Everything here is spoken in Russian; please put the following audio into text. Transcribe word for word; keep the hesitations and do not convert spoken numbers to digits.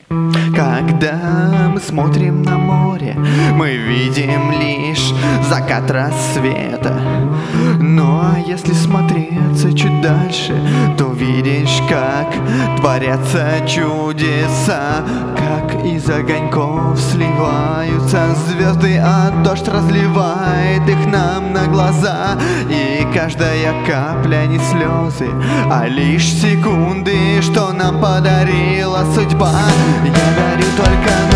Когда мы смотрим на море, мы видим лишь закат рассвета. Ну а если смотреться чуть дальше, то видишь, как творятся чудеса, как из огоньков сливаются звезды, а дождь разливает их нам на глаза. И каждая капля не слезы, а лишь секунды, что нам подарила судьба. Я дарю только